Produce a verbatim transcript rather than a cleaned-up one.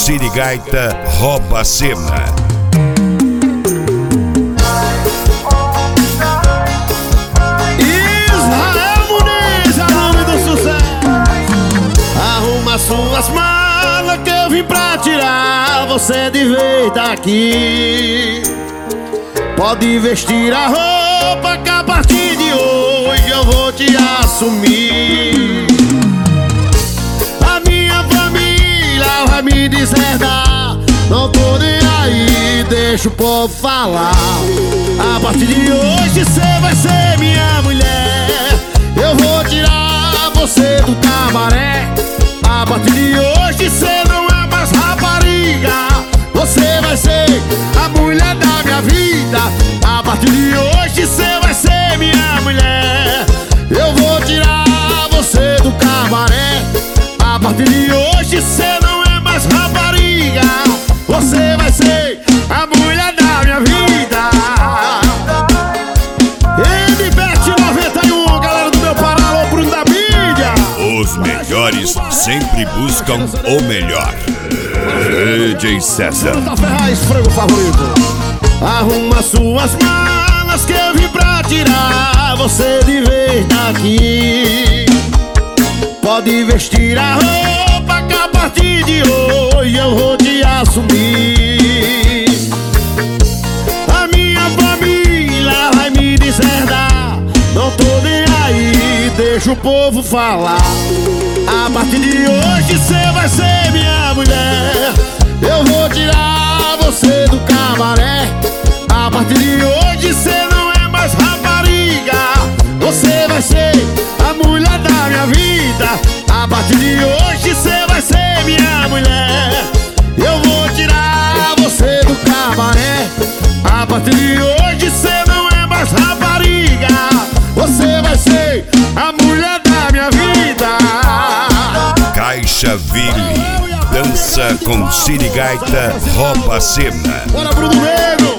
Cine Gaita rouba a cena. Suas malas que eu vim pra tirar você de vez daqui. Pode vestir a roupa que a partir de hoje eu vou te assumir. A minha família vai me deserdar, não tô nem aí, deixa o povo falar. A partir de hoje cê vai ser minha mulher. Eu vou tirar você do cabaré. A partir de hoje cê não é mais rapariga, você vai ser a mulher da minha vida. A partir de hoje cê vai ser minha mulher. Eu vou tirar você do cabaré. A partir de hoje cê não é mais rapariga, você vai ser a mulher da minha vida. M B E T noventa e um, galera do meu Pará, alô Bruno da mídia. Os melhores sempre buscam o melhor. D J César Ferraz, frango favorito. Arruma suas malas que eu vim pra tirar você de vez daqui. Pode vestir a roupa que a partir de hoje eu vou te assumir. A minha família vai me deserdar, não tô nem aí, deixa o povo falar. A partir de hoje cê vai ser minha mulher. Eu vou tirar você do cabaré. A partir de hoje cê não é mais rapariga, você vai ser a mulher da minha vida. A partir de hoje cê vai ser minha mulher. Eu vou tirar você do cabaré. A partir de hoje cê não é mais rapariga, você vai ser a mulher da minha vida. Caixaville dança com Cine Gaita rouba a cena. Bora Bruno Negro.